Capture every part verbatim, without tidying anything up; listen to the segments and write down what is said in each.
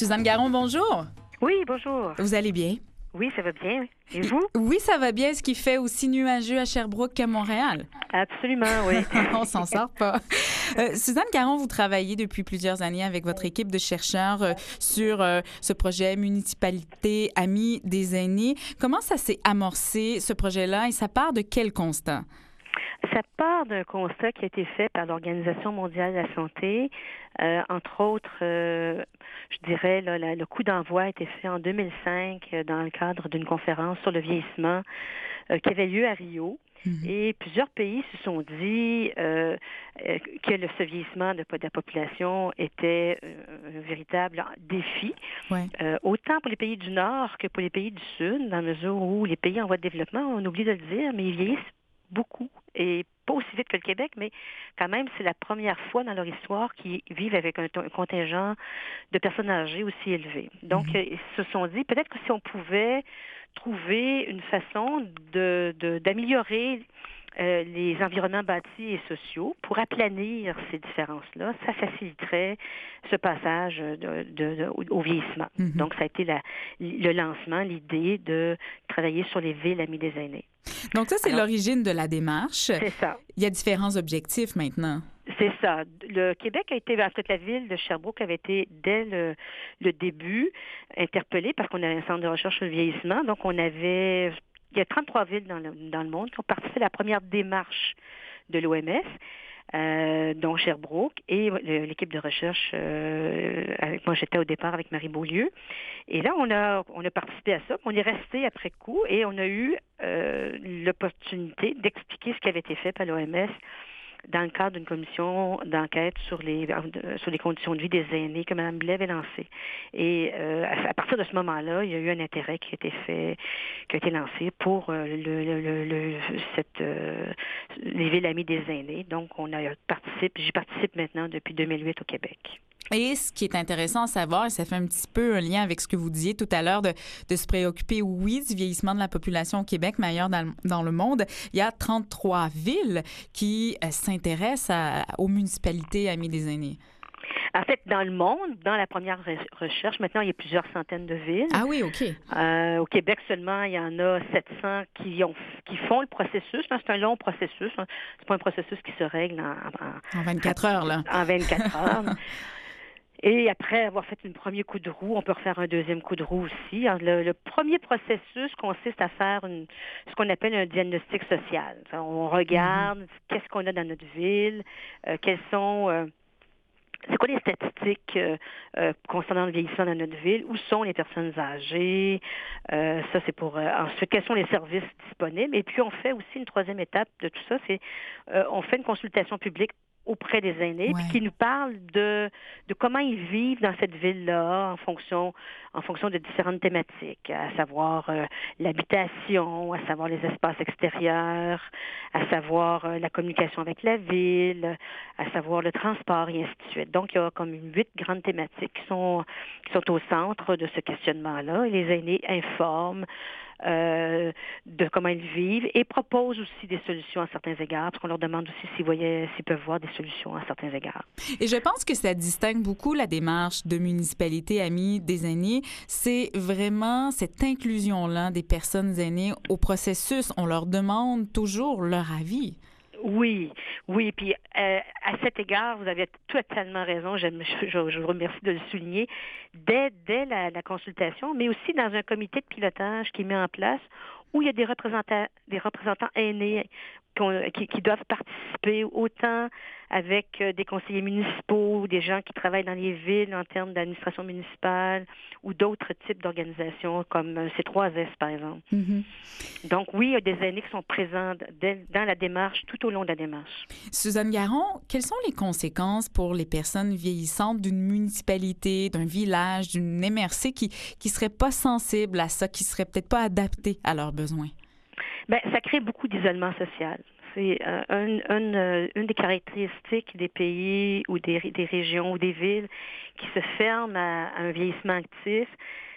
Suzanne Garon, bonjour. Oui, bonjour. Vous allez bien? Oui, ça va bien. Et vous? Oui, ça va bien. Ce qui fait aussi nuageux à Sherbrooke qu'à Montréal. Absolument, oui. On s'en sort pas. Euh, Suzanne Garon, vous travaillez depuis plusieurs années avec votre équipe de chercheurs euh, sur euh, ce projet Municipalité Amis des aînés. Comment ça s'est amorcé, ce projet-là, et ça part de quel constat? Ça part d'un constat qui a été fait par l'Organisation mondiale de la santé. Euh, entre autres, euh, je dirais, là, la, le coup d'envoi a été fait en deux mille cinq euh, dans le cadre d'une conférence sur le vieillissement euh, qui avait lieu à Rio. Mm-hmm. Et plusieurs pays se sont dit euh, euh, que le ce vieillissement de, de la population était euh, un véritable défi, ouais. euh, autant pour les pays du Nord que pour les pays du Sud, dans la mesure où les pays en voie de développement, on oublie de le dire, mais ils vieillissent beaucoup, et pas aussi vite que le Québec, mais quand même, c'est la première fois dans leur histoire qu'ils vivent avec un, un contingent de personnes âgées aussi élevé. Donc, mm-hmm. ils se sont dit, peut-être que si on pouvait trouver une façon de, de, d'améliorer euh, les environnements bâtis et sociaux pour aplanir ces différences-là, ça faciliterait ce passage de, de, de, au vieillissement. Mm-hmm. Donc, ça a été la, le lancement, l'idée de travailler sur les villes amies des aînés. Donc ça, c'est Alors, l'origine de la démarche. C'est ça. Il y a différents objectifs maintenant. C'est ça. Le Québec a été, en fait, la ville de Sherbrooke avait été, dès le, le début, interpellée parce qu'on avait un centre de recherche sur le vieillissement. Donc, on avait, il y a trente-trois villes dans le, dans le monde qui ont participé à la première démarche de l'O M S. Euh, dont Sherbrooke et l'équipe de recherche euh, avec moi j'étais au départ avec Marie Beaulieu, et là on a on a participé à ça, on est resté après coup et on a eu euh, l'opportunité d'expliquer ce qui avait été fait par l'O M S dans le cadre d'une commission d'enquête sur les sur les conditions de vie des aînés que Mme Blais avait lancée. Et euh, à partir de ce moment-là, il y a eu un intérêt qui a été fait, qui a été lancé pour euh, le, le, le, le cette euh, les villes amies des aînés. Donc, on a participé, j'y participe maintenant depuis deux mille huit au Québec. Et ce qui est intéressant à savoir, et ça fait un petit peu un lien avec ce que vous disiez tout à l'heure, de, de se préoccuper, oui, du vieillissement de la population au Québec, mais ailleurs dans, dans le monde, il y a trente-trois villes qui euh, s'intéressent à, aux municipalités amies des aînés. En fait, dans le monde, dans la première recherche, maintenant, il y a plusieurs centaines de villes. Ah oui, OK. Euh, au Québec seulement, il y en a sept cents qui, ont, qui font le processus. C'est un long processus. C'est pas un processus qui se règle en... En, en vingt-quatre heures, là. En vingt-quatre heures. Et après avoir fait un premier coup de roue, on peut refaire un deuxième coup de roue aussi. Alors, le, le premier processus consiste à faire une, ce qu'on appelle un diagnostic social. Enfin, on regarde mm-hmm. qu'est-ce qu'on a dans notre ville, euh, quels sont... Euh, C'est quoi les statistiques euh, euh, concernant le vieillissement dans notre ville? Où sont les personnes âgées? Euh, ça, c'est pour... Euh, ensuite, quels sont les services disponibles? Et puis, on fait aussi une troisième étape de tout ça, c'est euh, on fait une consultation publique auprès des aînés, ouais. puis qui nous parlent de, de comment ils vivent dans cette ville-là en fonction, en fonction de différentes thématiques, à savoir euh, l'habitation, à savoir les espaces extérieurs, à savoir euh, la communication avec la ville, à savoir le transport, et ainsi de suite. Donc, il y a comme huit grandes thématiques qui sont, qui sont au centre de ce questionnement-là, et les aînés informent Euh, de comment ils vivent et proposent aussi des solutions à certains égards, parce qu'on leur demande aussi s'ils, voyaient, s'ils peuvent voir des solutions à certains égards. Et je pense que ça distingue beaucoup la démarche de municipalité amie des aînés. C'est vraiment cette inclusion-là des personnes aînées au processus. On leur demande toujours leur avis. Oui, oui. Puis euh, à cet égard, vous avez totalement raison. Je, je, je vous remercie de le souligner. Dès, dès la, la consultation, mais aussi dans un comité de pilotage qui est mis en place où il y a des représentants, des représentants aînés qui, qui doivent participer autant avec des conseillers municipaux, des gens qui travaillent dans les villes en termes d'administration municipale ou d'autres types d'organisations comme C trois S, par exemple. Mm-hmm. Donc oui, il y a des aînés qui sont présents dans la démarche, tout au long de la démarche. Suzanne Garon, quelles sont les conséquences pour les personnes vieillissantes d'une municipalité, d'un village, d'une M R C qui qui serait pas sensible à ça, qui serait peut-être pas adaptée à leurs besoins? Bien, ça crée beaucoup d'isolement social. C'est euh, un, un, euh, une des caractéristiques des pays ou des, des régions ou des villes qui se ferment à, à un vieillissement actif.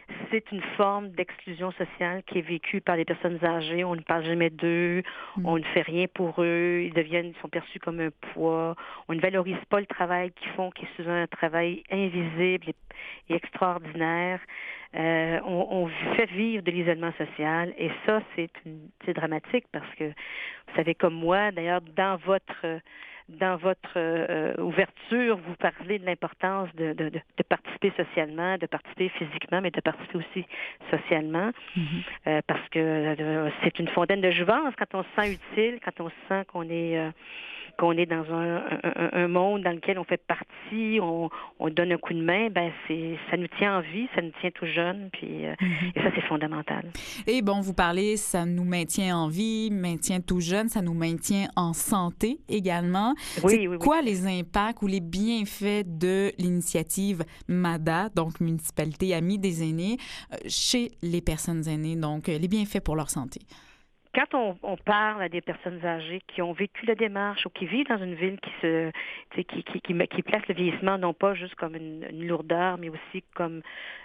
c'est une forme d'exclusion sociale qui est vécue par les personnes âgées. On ne parle jamais d'eux, Mm. on ne fait rien pour eux, ils deviennent, ils sont perçus comme un poids. On ne valorise pas le travail qu'ils font, qui est souvent un travail invisible et, et extraordinaire. Euh, on, on fait vivre de l'isolement social et ça, c'est, une, c'est dramatique parce que, vous savez, comme moi, d'ailleurs, dans votre... Dans votre euh, ouverture, vous parlez de l'importance de, de, de, de participer socialement, de participer physiquement, mais de participer aussi socialement, Mm-hmm. euh, parce que euh, c'est une fontaine de jouvence quand on se sent utile, quand on sent qu'on est euh, qu'on est dans un, un, un monde dans lequel on fait partie, on, on donne un coup de main, ben c'est ça nous tient en vie, ça nous tient tout jeune, puis euh, Mm-hmm. et ça c'est fondamental. Et bon, vous parlez, ça nous maintient en vie, maintient tout jeune, ça nous maintient en santé également. Oui, c'est oui, oui. quoi les impacts ou les bienfaits de l'initiative MADA, donc Municipalité Amie des aînés, chez les personnes aînées, donc les bienfaits pour leur santé? Quand on, on parle à des personnes âgées qui ont vécu la démarche ou qui vivent dans une ville qui se qui, qui, qui, qui place le vieillissement non pas juste comme une, une lourdeur, mais aussi comme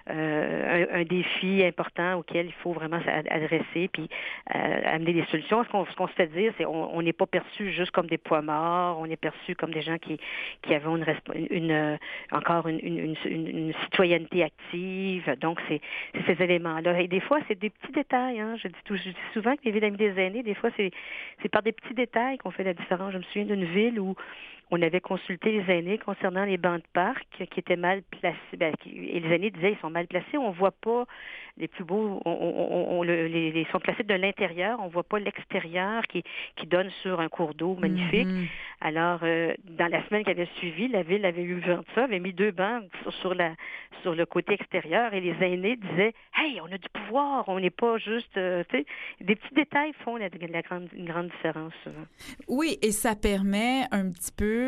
euh, un, un défi important auquel il faut vraiment s'adresser puis euh, amener des solutions. Ce qu'on, ce qu'on se fait dire, c'est on on n'est pas perçu juste comme des poids morts, on est perçu comme des gens qui, qui avaient une, une, une encore une, une, une, une citoyenneté active. Donc, c'est, c'est ces éléments-là. Et des fois, c'est des petits détails. Hein. Je, dis tout, je dis souvent que les villes des aînés, des fois, c'est, c'est par des petits détails qu'on fait la différence. Je me souviens d'une ville où on avait consulté les aînés concernant les bancs de parc qui étaient mal placés. Ben, qui, et les aînés disaient ils sont mal placés. On voit pas les plus beaux. On, on, on, le, les, les sont placés de l'intérieur. On voit pas l'extérieur qui, qui donne sur un cours d'eau magnifique. Mm-hmm. Alors, euh, dans la semaine qui avait suivi, la ville avait eu vent de ça, avait mis deux bancs sur, sur, la, sur le côté extérieur et les aînés disaient hey, on a du pouvoir. On n'est pas juste. Euh, tu sais, des petits détails font la, la grande, une grande différence souvent. Oui, et ça permet un petit peu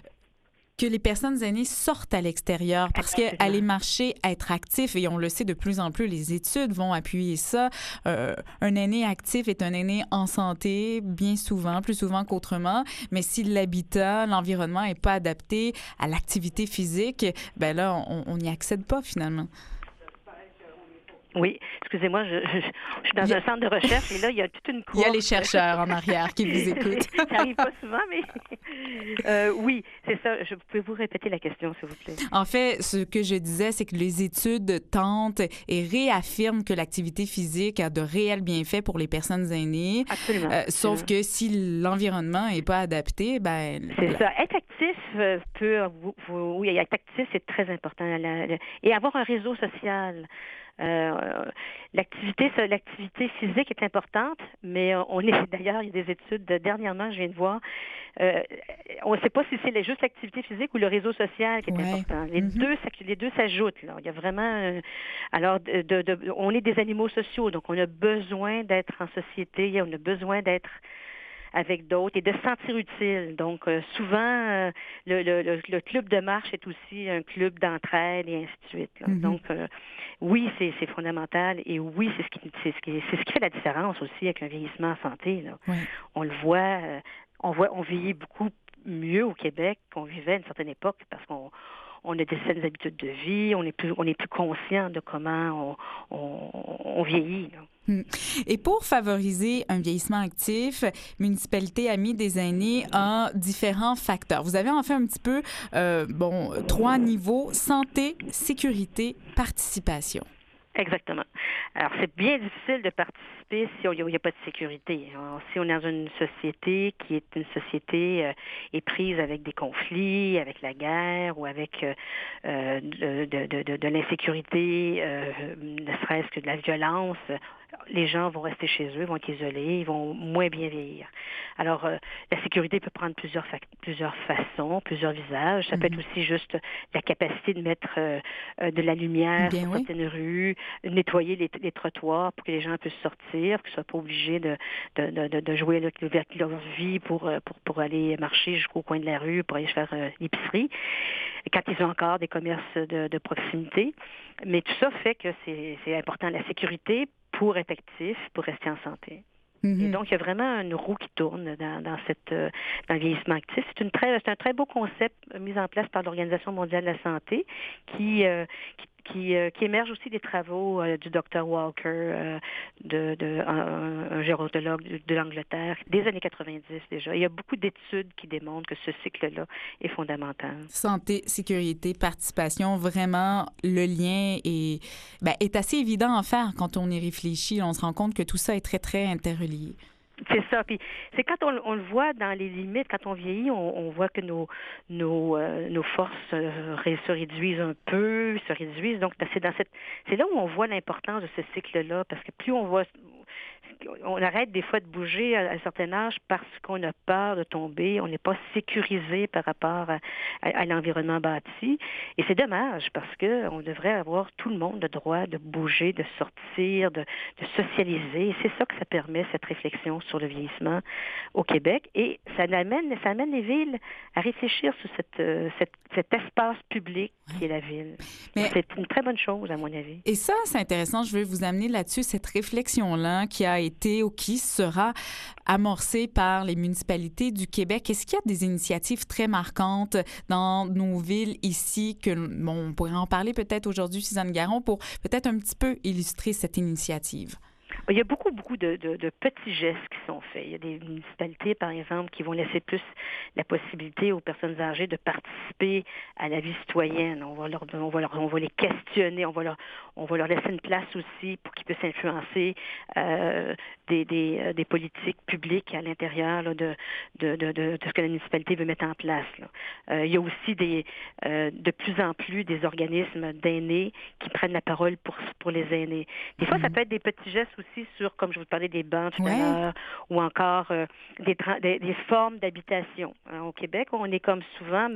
que les personnes aînées sortent à l'extérieur parce qu'aller marcher, être actif, et on le sait de plus en plus, les études vont appuyer ça. Euh, un aîné actif est un aîné en santé, bien souvent, plus souvent qu'autrement, mais si l'habitat, l'environnement n'est pas adapté à l'activité physique, ben là, on n'y accède pas finalement. Oui, excusez-moi, je, je, je suis dans a... un centre de recherche et là, il y a toute une cour. Il y a les chercheurs en arrière qui vous écoutent. Ça n'arrive pas souvent, mais euh, oui, c'est ça. Je, pouvez-vous répéter la question, s'il vous plaît? En fait, ce que je disais, c'est que les études tentent et réaffirment que l'activité physique a de réels bienfaits pour les personnes aînées. Absolument. Euh, sauf absolument. Que si l'environnement n'est pas adapté, ben c'est la... ça. Être actif euh, peut, vous, vous, oui, être actif, c'est très important. La, la, et avoir un réseau social. Euh, l'activité, l'activité physique est importante, mais on est d'ailleurs, il y a des études de, dernièrement, je viens de voir, euh, on ne sait pas si c'est juste l'activité physique ou le réseau social qui est ouais. important. Les mm-hmm. deux, les deux s'ajoutent. Là. Il y a vraiment, euh, alors, de, de, de, on est des animaux sociaux, donc on a besoin d'être en société, on a besoin d'être avec d'autres et de se sentir utile. Donc, euh, souvent, euh, le, le, le club de marche est aussi un club d'entraide et ainsi de suite. Mm-hmm. Donc, euh, oui, c'est, c'est fondamental et oui, c'est ce, qui, c'est, ce qui, c'est ce qui fait la différence aussi avec un vieillissement en santé. Là. Ouais. On le voit, euh, on voit, on vieillit beaucoup mieux au Québec qu'on vivait à une certaine époque parce qu'on on a des saines habitudes de vie, on est plus, on est plus conscient de comment on, on, on vieillit. Là. Et pour favoriser un vieillissement actif, Municipalité Amie des aînés a différents facteurs. Vous avez en fait un petit peu, euh, bon, trois niveaux: santé, sécurité, participation. Exactement. Alors, c'est bien difficile de participer si il n'y a pas de sécurité. Alors, si on est dans une société qui est une société euh, éprise avec des conflits, avec la guerre ou avec euh, de, de, de, de l'insécurité, euh, ne serait-ce que de la violence, les gens vont rester chez eux, vont être isolés, ils vont moins bien vieillir. Alors, euh, la sécurité peut prendre plusieurs, fa- plusieurs façons, plusieurs visages. Ça mm-hmm. peut être aussi juste la capacité de mettre euh, de la lumière bien sur oui. certaines rues, nettoyer les, les trottoirs pour que les gens puissent sortir, qu'ils ne soient pas obligés de, de, de, de jouer leur, leur vie pour, pour, pour aller marcher jusqu'au coin de la rue, pour aller faire euh, l'épicerie, quand ils ont encore des commerces de, de proximité. Mais tout ça fait que c'est, c'est important. La sécurité pour être actif, pour rester en santé. Mm-hmm. Et donc, il y a vraiment une roue qui tourne dans, dans, cette, euh, dans le vieillissement actif. C'est, une très, c'est un très beau concept mis en place par l'Organisation mondiale de la santé qui, euh, qui qui, euh, qui émerge aussi des travaux euh, du docteur Walker, euh, de, de, un, un gérontologue de, de l'Angleterre, des années quatre-vingt-dix déjà. Il y a beaucoup d'études qui démontrent que ce cycle-là est fondamental. Santé, sécurité, participation, vraiment, le lien est, ben, est assez évident à faire quand on y réfléchit. On se rend compte que tout ça est très, très interrelié. C'est ça. Puis c'est quand on, on le voit dans les limites, quand on vieillit, on, on voit que nos nos euh, nos forces euh, se réduisent un peu, se réduisent. Donc c'est dans cette, c'est là où on voit l'importance de ce cycle-là, parce que plus on voit, on arrête des fois de bouger à un certain âge parce qu'on a peur de tomber, on n'est pas sécurisé par rapport à, à, à l'environnement bâti. Et c'est dommage parce que on devrait avoir tout le monde le droit de bouger, de sortir, de, de socialiser. Et c'est ça que ça permet, cette réflexion sur le vieillissement au Québec. Et ça amène, ça amène les villes à réfléchir sur cette, euh, cette, cet espace public qui est la ville. Mais, c'est une très bonne chose, à mon avis. Et ça, c'est intéressant. Je vais vous amener là-dessus, cette réflexion-là qui a été ou qui sera amorcée par les municipalités du Québec. Est-ce qu'il y a des initiatives très marquantes dans nos villes ici que, bon, on pourrait en parler peut-être aujourd'hui, Suzanne Garon, pour peut-être un petit peu illustrer cette initiative? Il y a beaucoup, beaucoup de, de, de petits gestes qui sont faits. Il y a des municipalités, par exemple, qui vont laisser plus la possibilité aux personnes âgées de participer à la vie citoyenne. On va leur, on va leur, on va les questionner, on va leur, on va leur laisser une place aussi pour qu'ils puissent influencer euh, des, des, euh, des politiques publiques à l'intérieur là, de, de, de, de, de ce que la municipalité veut mettre en place. Là. Euh, il y a aussi des, euh, de plus en plus des organismes d'aînés qui prennent la parole pour, pour les aînés. Des fois, mm-hmm. ça peut être des petits gestes aussi sur, comme je vous parlais, des bancs tout à l'heure, ou encore euh, des, des, des formes d'habitation. Hein, au Québec, on est comme souvent,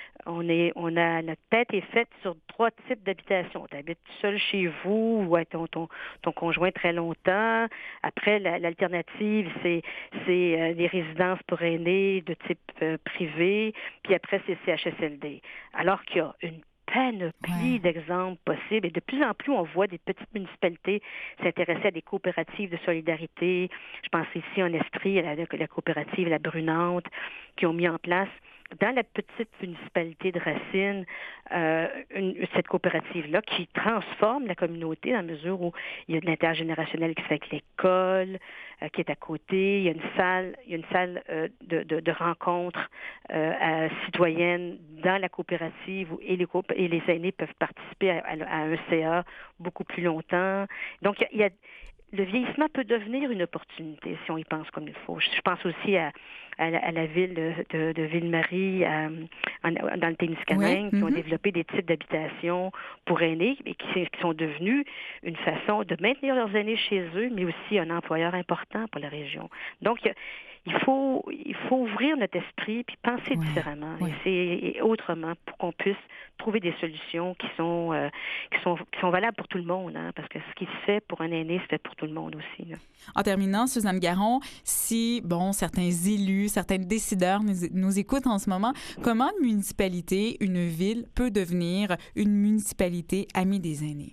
on est, on a, notre tête est faite sur trois types d'habitation. Tu habites seul chez vous ou avec ton, ton, ton conjoint très longtemps. Après, la, l'alternative, c'est, c'est euh, les résidences pour aînés de type euh, privé, puis après, c'est C H S L D. Alors qu'il y a une panoplie ouais. d'exemples possibles. Et de plus en plus, on voit des petites municipalités s'intéresser à des coopératives de solidarité. Je pense ici en Estrie, à la, la coopérative La Brunante, qui ont mis en place dans la petite municipalité de Racine, euh, une, cette coopérative-là qui transforme la communauté dans la mesure où il y a de l'intergénérationnel qui se fait avec l'école, euh, qui est à côté. Il y a une salle, il y a une salle euh, de, de, de rencontre euh, citoyenne dans la coopérative où et les, et les aînés peuvent participer à, à, à un C A beaucoup plus longtemps. Donc, il y a, il y a le vieillissement peut devenir une opportunité si on y pense comme il faut. Je pense aussi à, à, la, à la ville de, de, de Ville-Marie, à, en, dans le Témiscamingue, oui. qui mm-hmm. ont développé des types d'habitation pour aînés et qui, qui sont devenus une façon de maintenir leurs aînés chez eux, mais aussi un employeur important pour la région. Donc, il faut, il faut ouvrir notre esprit puis penser oui. différemment, oui. et, et autrement pour qu'on puisse trouver des solutions qui sont, euh, qui sont, qui sont valables pour tout le monde, hein, parce que ce qui se fait pour un aîné, se fait pour tout le monde aussi. Là. En terminant, Suzanne Garon, si, bon, certains élus, certains décideurs nous, nous écoutent en ce moment, comment une municipalité, une ville peut devenir une municipalité amie des aînés?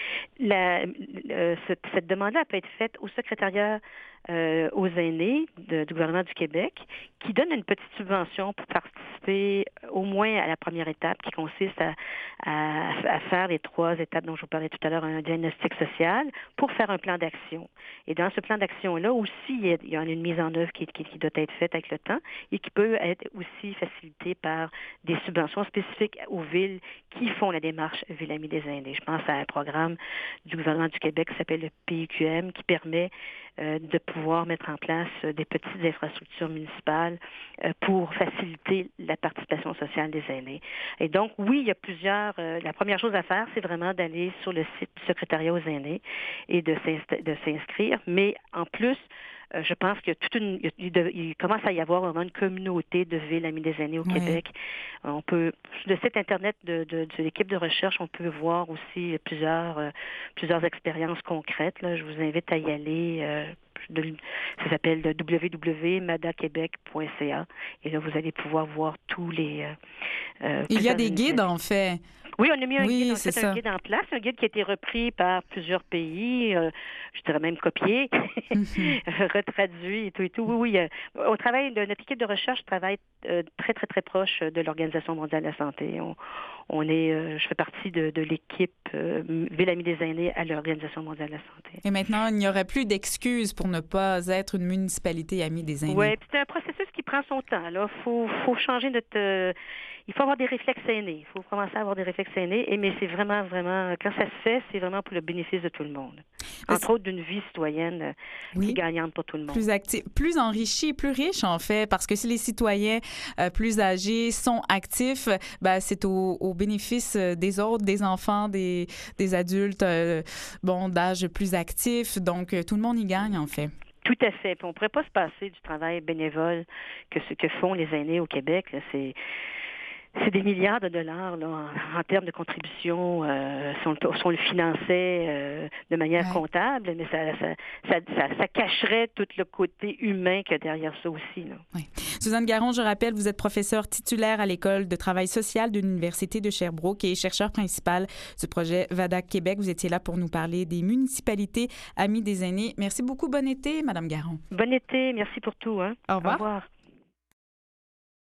La, euh, cette, cette demande-là peut être faite au secrétariat euh, aux aînés de, du gouvernement du Québec, qui donne une petite subvention pour participer au moins à la première étape, qui consiste à, à, à faire les trois étapes dont je vous parlais tout à l'heure, un diagnostic social, pour faire un plan d'action. Et dans ce plan d'action-là aussi, il y a, il y a une mise en œuvre qui, qui, qui doit être faite avec le temps et qui peut être aussi facilitée par des subventions spécifiques aux villes qui font la démarche Ville Amie des aînés. Je pense à un programme du gouvernement du Québec qui s'appelle le P I Q M, qui permet euh, de pouvoir mettre en place euh, des petites infrastructures municipales euh, pour faciliter la participation sociale des aînés. Et donc, oui, il y a plusieurs... Euh, la première chose à faire, c'est vraiment d'aller sur le site du secrétariat aux aînés et de, s'inst- de s'inscrire. Mais en plus, Euh, je pense qu'il y a toute une, il, de, il commence à y avoir vraiment une communauté de villes amies des aînés au oui. Québec. On peut, sur le site internet de, de, de l'équipe de recherche, on peut voir aussi plusieurs, euh, plusieurs expériences concrètes. Là. Je vous invite à y aller. Euh, de, ça s'appelle w w w point mada québec point c a et là, vous allez pouvoir voir tous les... Euh, il y a des guides, en fait. Oui, on a mis un Oui, guide, on a c'est fait ça. un guide en place, un guide qui a été repris par plusieurs pays, euh, je dirais même copié, Mhm. retraduit et tout et tout. Oui, oui. euh, on travaille, de- notre équipe de recherche travaille euh, très, très, très proche de l'Organisation mondiale de la santé. On, on est, euh, je fais partie de, de l'équipe euh, Ville Amie des aînés à l'Organisation mondiale de la santé. Et maintenant, il n'y aurait plus d'excuses pour ne pas être une municipalité amie des aînés. Oui, puis c'est un processus qui prend son temps. Là, faut, faut changer notre. euh, il faut avoir des réflexes aînés. Il faut commencer à avoir des réflexes aînés. Et mais c'est vraiment, vraiment, quand ça se fait, c'est vraiment pour le bénéfice de tout le monde. Parce- Entre autres, d'une vie citoyenne euh, qui est Oui. gagnante pour tout le monde. Plus actif, plus enrichi, plus riche en fait, parce que si les citoyens euh, plus âgés sont actifs, ben, c'est au, au bénéfice euh, des autres, des enfants, des, des adultes, euh, bon, d'âge plus actif. Donc, euh, tout le monde y gagne en fait. Tout à fait. Puis on ne pourrait pas se passer du travail bénévole que ce que font les aînés au Québec. Là. C'est C'est des milliards de dollars là, en, en termes de contributions. Euh, si, on, si on le finançait euh, de manière Ouais. comptable, mais ça, ça, ça, ça, ça cacherait tout le côté humain qu'il y a derrière ça aussi. Là. Oui. Suzanne Garon, je rappelle, vous êtes professeure titulaire à l'École de travail social de l'Université de Sherbrooke et chercheur principal du projet V A D A C Québec. Vous étiez là pour nous parler des municipalités amies des aînés. Merci beaucoup. Bon été, Madame Garon. Bon été. Merci pour tout. Hein. Au revoir. Au revoir.